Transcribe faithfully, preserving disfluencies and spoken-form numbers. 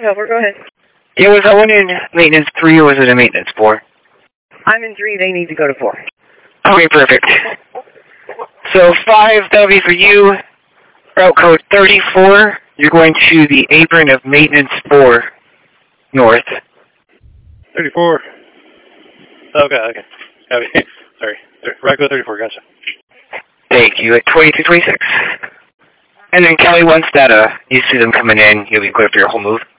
Over, go ahead. Yeah, was that one in maintenance three or was it in maintenance four? I'm in three, they need to go to four. Okay, perfect. So five, that'll be for you. Route code thirty-four, you're going to the apron of maintenance four north. thirty-four. Okay, okay. okay. Sorry. Route code thirty-four, gotcha. Thank you, at twenty-two twenty-six. And then Kelly, once that, uh, you see them coming in, you'll be clear for your whole move.